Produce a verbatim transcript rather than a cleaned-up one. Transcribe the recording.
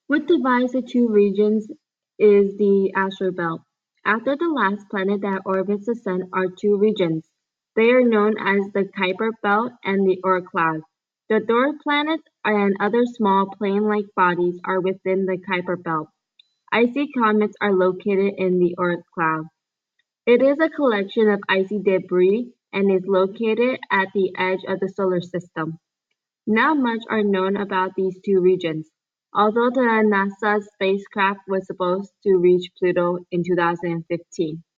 What divides the two regions is the asteroid belt. After the last planet that orbits the Sun are two regions. They are known as the Kuiper belt and the Oort cloud. The dwarf planets and other small plane-like bodies are within the Kuiper belt. Icy comets are located in the Oort cloud. It is a collection of icy debris and is located at the edge of the solar system. Not much are known about these two regions, although the NASA spacecraft was supposed to reach Pluto in two thousand fifteen.